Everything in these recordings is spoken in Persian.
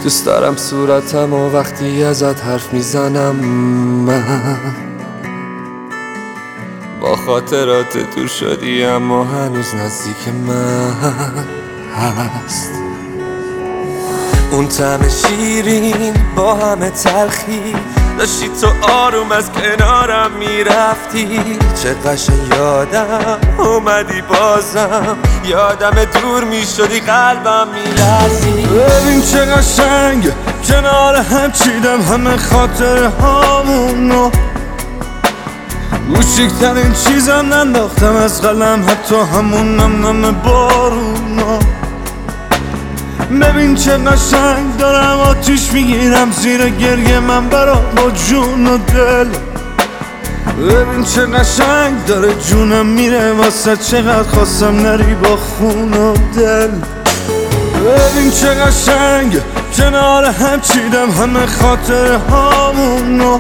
دوست دارم صورتم و وقتی ازت حرف میزنم من با خاطرات دور شدی اما هنوز نزدیک من هست. اون طعم شیرین با همه تلخی داشتی تو آروم از کنارم میرفتی، چه قشنگ یادم اومدی بازم، یادم دور میشدی قلبم میلرزی. ببین چه قشنگ کنار هم چیدم همه خاطره هامونو، کوچیکترین چیزم ننداختم از قلم حتی همون نم بارونا. ببین چه قشنگ دارم آتیش میگیرم زیر گریه من برات با جون و دل. ببین چه قشنگ داره جونم میره واسه چقدر خواستم نری با خون و دل. ببین چه قشنگ کنار هم چیدم همه خاطره هامونو،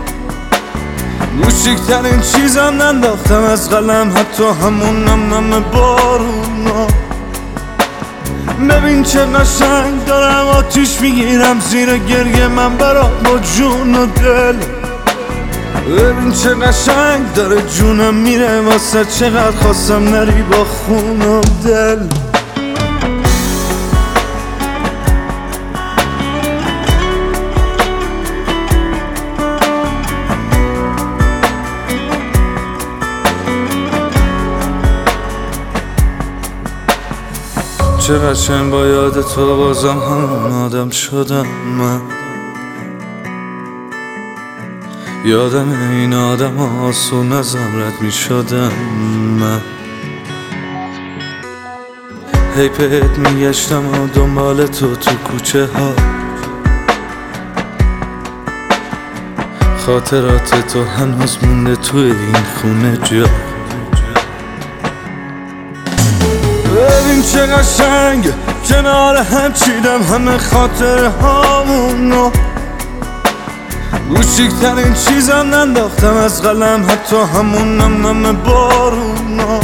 کوچیکترین چیزم ننداختم از قلم حتی همون نم بارونا. ببین چه قشنگ دارم آتیش میگیرم زیر گریه من برات با جون و دل. ببین چه قشنگ داره جونم میره واسه چقدر خواستم نری با خون و دل. چه قشنگ با یاد تو بازم همون آدم شدم من، یادم این آدم آسون ازم رد می شدم من. هی بهت میگشتم و دنبال تو کوچه ها، خاطرات تو هنوز مونده توی این خونه جا. ببین چه قشنگ کنار هم چیدم همه خاطره هامونو، کوچیکترین چیزم ننداختم از قلم حتی همون نم بارونا.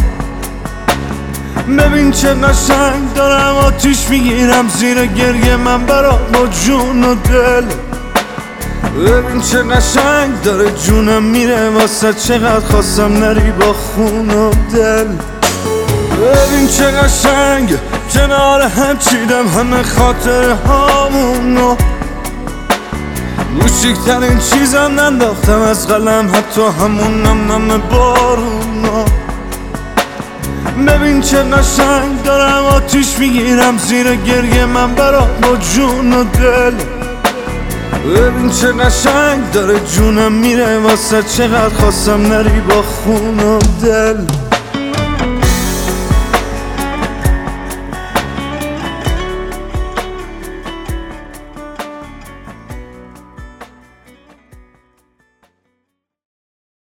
ببین چه قشنگ دارم آتیش میگیرم زیر گریه من برات با جون و دل. ببین چه قشنگ داره جونم میره واسه چقدر خواستم نری با خون و دل. ببین چه قشنگ کنار هم چیدم همه خاطره هامونو، کوچیکترین چیزم ننداختم از قلم حتی همون نم بارونا. ببین چه قشنگ دارم آتیش میگیرم زیر گریه من برات با جون و دل. ببین چه قشنگ داره جونم میره واسه چقدر خواستم نری با خون و دل.